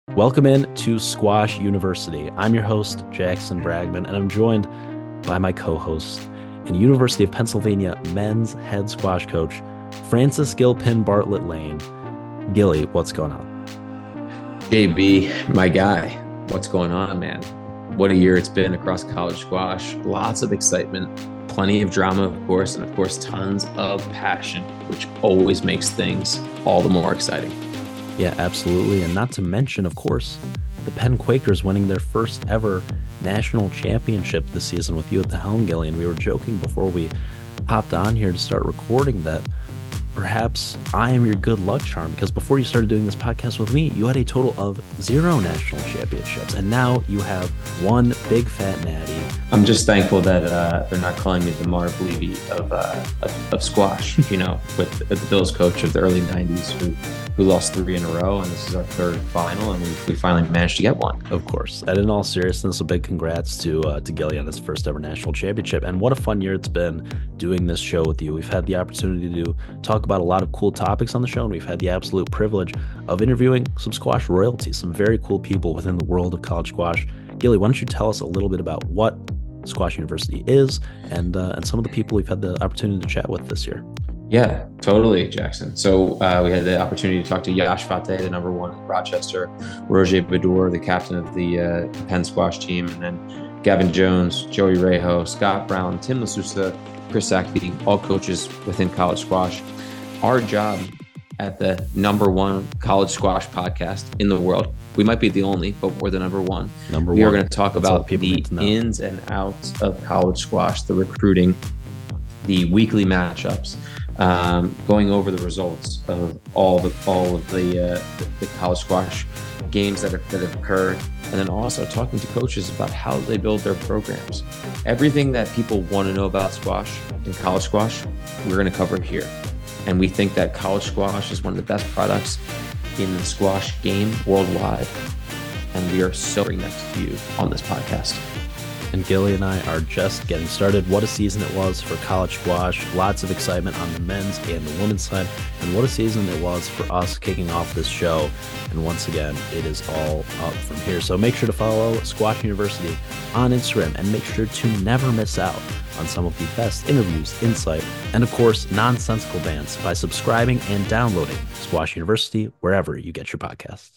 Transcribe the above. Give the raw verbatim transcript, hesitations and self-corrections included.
Welcome in to Squash University. I'm your host, Jackson Bragman, and I'm joined by my co-host and University of Pennsylvania men's head squash coach, Francis Gilpin Bartlett Lane. Gilly, what's going on? J B, my guy, what's going on, man? What a year it's been across college squash. Lots of excitement, plenty of drama, of course, and of course, tons of passion, which always makes things all the more exciting. Yeah, absolutely. And not to mention, of course, the Penn Quakers winning their first ever national championship this season with you at the helm, Gilly. And we were joking before we hopped on here to start recording that perhaps I am your good luck charm, because before you started doing this podcast with me, you had a total of zero national championships, and now you have one big fat natty. I'm just thankful that uh, they're not calling me the Marv Levy of, uh, of of squash, you know, with, with the Bills coach of the early nineties who who lost three in a row, and this is our third final, and we, we finally managed to get one. Of course. And in all seriousness, a big congrats to uh, to Gilly on his first ever national championship. And what a fun year it's been doing this show with you. We've had the opportunity to talk about a lot of cool topics on the show, and we've had the absolute privilege of interviewing some squash royalty, some very cool people within the world of college squash. Gilly, why don't you tell us a little bit about what Squash University is and uh, and some of the people we've had the opportunity to chat with this year? Yeah, totally, Jackson. So uh, we had the opportunity to talk to Yash Fateh, the number one in Rochester, Roger Bedour, the captain of the uh, Penn squash team, and then Gavin Jones, Joey Rejo, Scott Brown, Tim LaSusa, Chris Sackby, all coaches within college squash. Our job at the number one college squash podcast in the world, we might be the only, but we're the number one. Number we one. are going to talk That's about the ins and outs of college squash, the recruiting, the weekly matchups, um, going over the results of all the all of the uh, the, the college squash games that have, that have occurred, and then also talking to coaches about how they build their programs. Everything that people want to know about squash and college squash, we're going to cover here. And we think that college squash is one of the best products in the squash game worldwide. And we are so bringing that to you on this podcast. And Gilly and I are just getting started. What a season it was for college squash. Lots of excitement on the men's and the women's side. And what a season it was for us kicking off this show. And once again, it is all up from here. So make sure to follow Squash University on Instagram and make sure to never miss out on some of the best interviews, insight, and of course, nonsensical bands by subscribing and downloading Squash University wherever you get your podcasts.